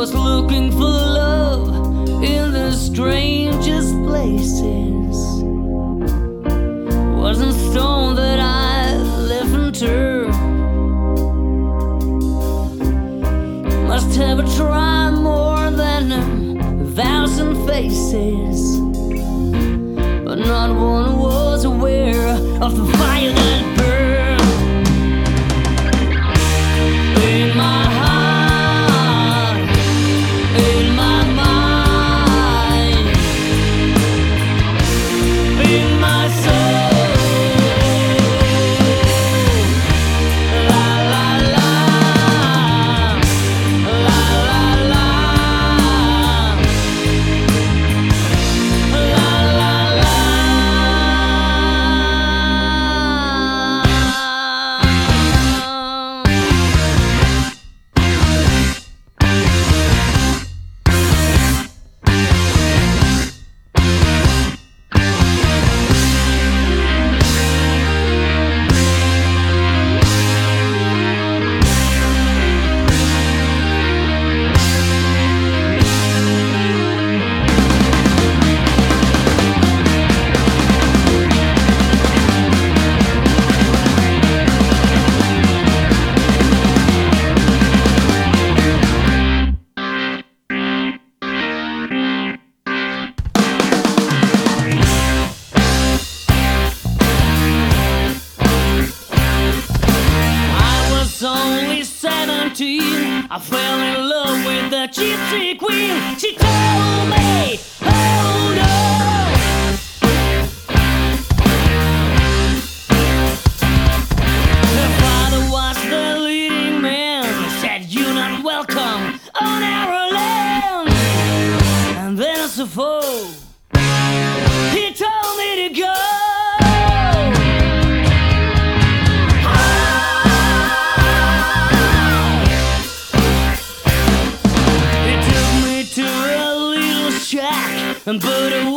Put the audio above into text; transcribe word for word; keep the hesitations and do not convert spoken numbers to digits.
was looking for love in the strangest places. Wasn't stone that I left unturned. Must have tried more than a thousand faces, but not one was aware of the fire that burned in my heart, in my mind, in my soul. La la la, la la la, la la la. Only seventeen, I fell in love with the gypsy queen. She told me, hold on. Her father was the leading man. He said, you're not welcome on our land. And then as a foe, he told me to go. And put a